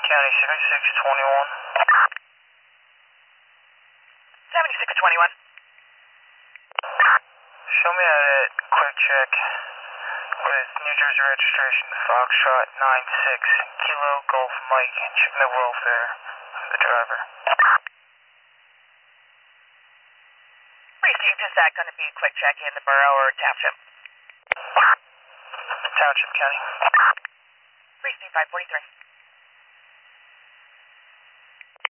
County 7621. 7621. Show me a quick check with New Jersey registration Foxtrot 96 Kilo Golf Mike. Checking the welfare of the driver. Precinct, is that going to be a quick check in the borough or township? Township County. Precinct 543.